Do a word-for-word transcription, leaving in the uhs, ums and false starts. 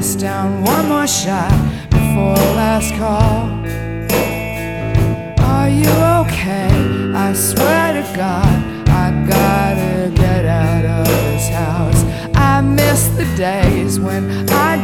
house down, one more shot before last call. Are you okay? I swear to God, I gotta get out of this house. I miss the days when I